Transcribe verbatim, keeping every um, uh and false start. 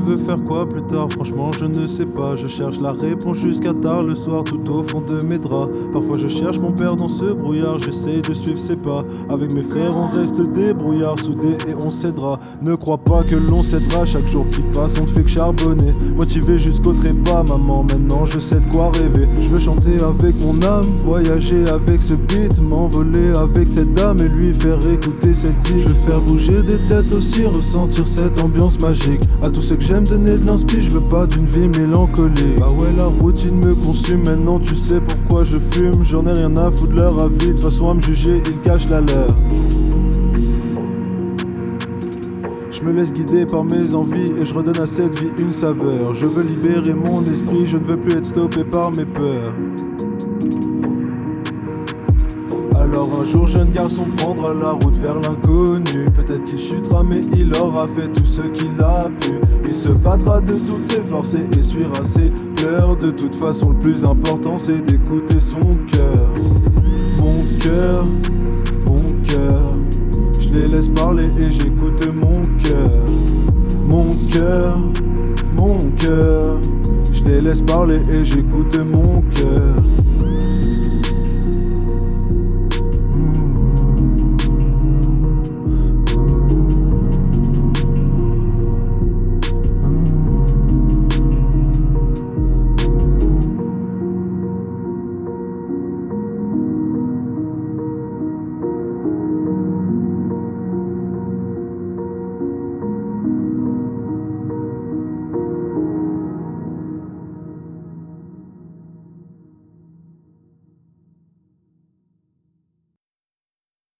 veux faire quoi plus tard? Franchement je ne sais pas. Je cherche la réponse jusqu'à tard le soir, tout au fond de mes draps. Parfois je cherche mon père dans ce brouillard, j'essaye de suivre ses pas. Avec mes frères on reste débrouillards, soudés et on cédera. Ne crois pas que l'on cédera, chaque jour qui passe on ne fait que charbonner. Motivé jusqu'au trépas, maman maintenant je sais de quoi rêver. Je veux chanter avec mon âme, voyager avec ce beat, m'envoler avec cette dame et lui faire écouter cette zik. Je veux faire bouger des têtes aussi, ressentir cette ambiance magique. À tous ceux que j'aime donner de l'inspi, je veux pas d'une vie mélancolique. Bah ouais la routine me consume, maintenant tu sais pourquoi je fume. J'en ai rien à foutre de leur avis, de toute façon à me juger ils cachent la leur. Je me laisse guider par mes envies et je redonne à cette vie une saveur. Je veux libérer mon esprit, je ne veux plus être stoppé par mes peurs. Alors un jour jeune garçon prendra la route vers l'inconnu. Peut-être qu'il chutera mais il aura fait tout ce qu'il a pu. Il se battra de toutes ses forces et essuiera ses pleurs. De toute façon le plus important c'est d'écouter son cœur. Mon cœur, mon cœur, je les laisse parler et j'écoute mon cœur. Mon cœur, mon cœur, je les laisse parler et j'écoute mon cœur.